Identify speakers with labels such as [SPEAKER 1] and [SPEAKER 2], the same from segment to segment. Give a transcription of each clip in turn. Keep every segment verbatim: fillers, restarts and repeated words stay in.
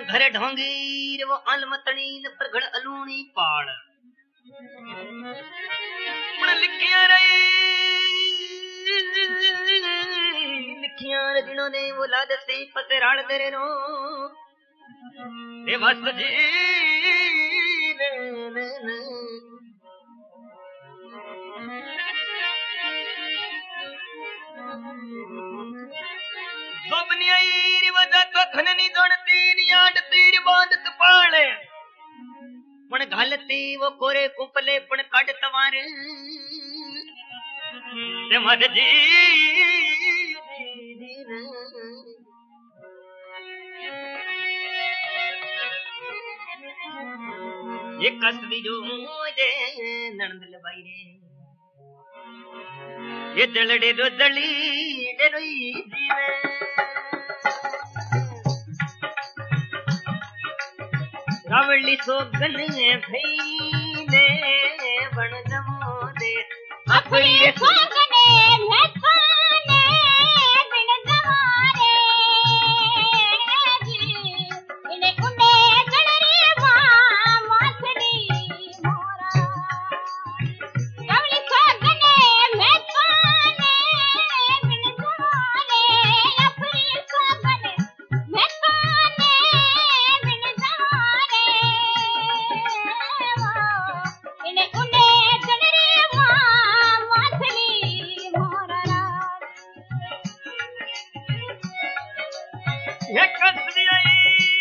[SPEAKER 1] घर ढोंगीर वो अलमतनी न प्रगड़ अलूनी पाड़ पण लिखिया रही लिखिया जिन्होंने वो लाद से पतराड़ दे रो ए बस जी ने ने ने सोबनी आई वदा तो खननी दोण तीन आठ तीर बांधत पाले पण घालती वो कोरे कुपले पण काट तवार ते मद जी ये कसवी जो जे नंदल बाई रे ये दलड़े दो दली डरोई जीवे रावली सोगन भई ने बन जमो दे अपनी सोगने महकाने बिन जमारे जी इने कुंडे गणरे वा माथड़ी मोरा रावली सोगने महकाने बिन जमारे अपनी सोगने महकाने बिन जमारे इने कुंडे गणरे वा माथड़ी मोरा ये कसवी आई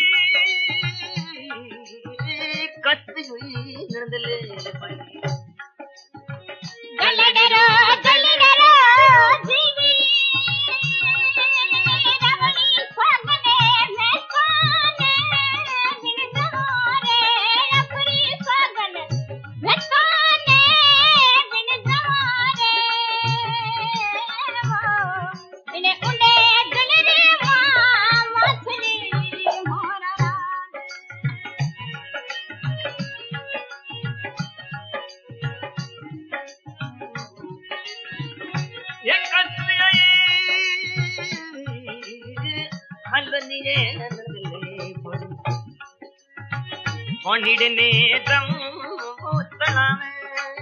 [SPEAKER 1] कसवी हुई नंदले पाई दलडरो दलडरो जीवी रावली सोगने महकाने बिन जमारे अपनी सोगन महकाने बिन जमारे इने कुंडे गणरे वा माथड़ी मोरा ये कसवी आई हलनी रे नंदले पड़ी ओनिडने दम उतना में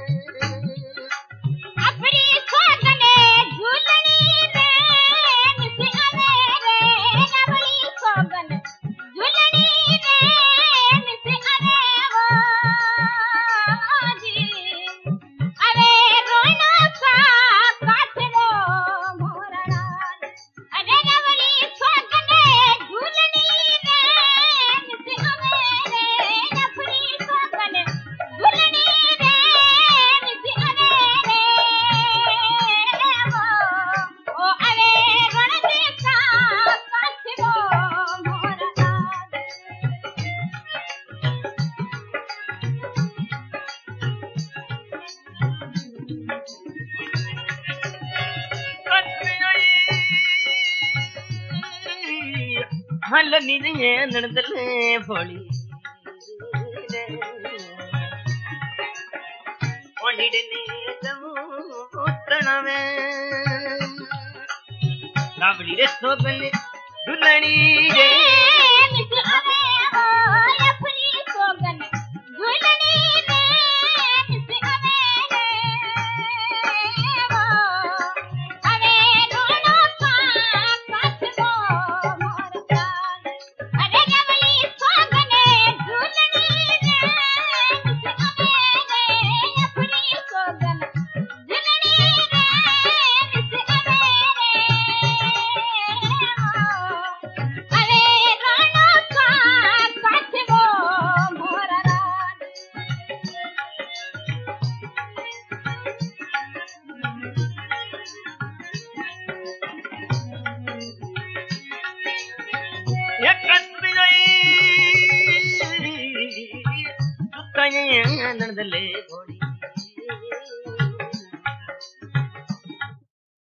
[SPEAKER 1] अपनी सोगने झूलनी में मिस अवेरे रावली सोगन झूलनी में मिस अवेरो जी अरे रोना सा काठरो मोरा अरे रावली सोगने झूलनी में मिस अवेरे अपनी सोगन झूलनी में मिस अवेरे ओ अरे रण देखा काठरो मोरा हलनी रे नंदले पड़ी ओनिडने दम उतना में रावली रे सोगन दुलनी रे मिस अवेरो अपनी सोगन झूलनी में मिस अवेरे अरे रोना सा काठरो मोरा अरे रावली सोगने झूलनी में मिस अवेरे अपनी सोगन झूलनी में मिस अवेरे अरे रोना सा काठरो मोरा ये कसवी आई सुताये नंदले